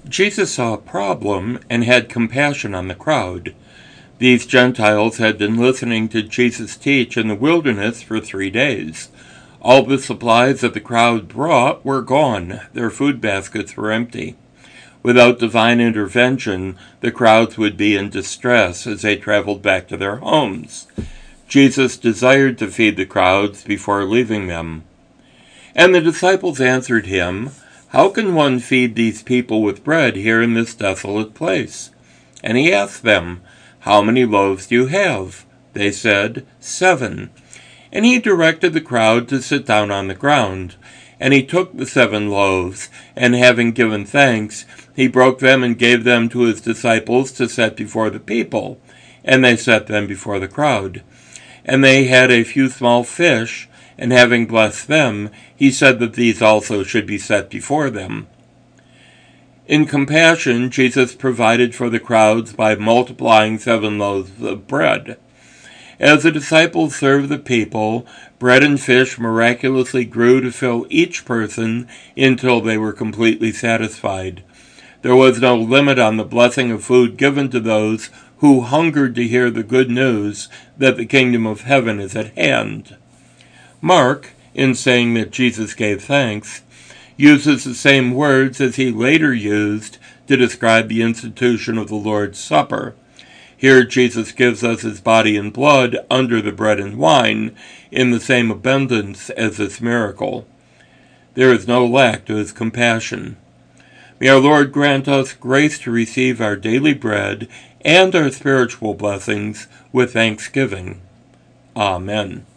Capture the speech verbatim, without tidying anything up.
Jesus saw a problem and had compassion on the crowd. These Gentiles had been listening to Jesus teach in the wilderness for three days. All the supplies that the crowd brought were gone. Their food baskets were empty. Without divine intervention, the crowds would be in distress as they traveled back to their homes. Jesus desired to feed the crowds before leaving them. And the disciples answered him, "How can one feed these people with bread here in this desolate place?" And he asked them, "How many loaves do you have?" They said, "Seven." And he directed the crowd to sit down on the ground. And he took the seven loaves, and having given thanks, he broke them and gave them to his disciples to set before the people. And they set them before the crowd. And they had a few small fish, and having blessed them, he said that these also should be set before them. In compassion, Jesus provided for the crowds by multiplying seven loaves of bread. As the disciples served the people, bread and fish miraculously grew to fill each person until they were completely satisfied. There was no limit on the blessing of food given to those who hungered to hear the good news that the kingdom of heaven is at hand. Mark, in saying that Jesus gave thanks, uses the same words as he later used to describe the institution of the Lord's Supper. Here Jesus gives us his body and blood under the bread and wine in the same abundance as this miracle. There is no lack to his compassion. May our Lord grant us grace to receive our daily bread and our spiritual blessings with thanksgiving. Amen.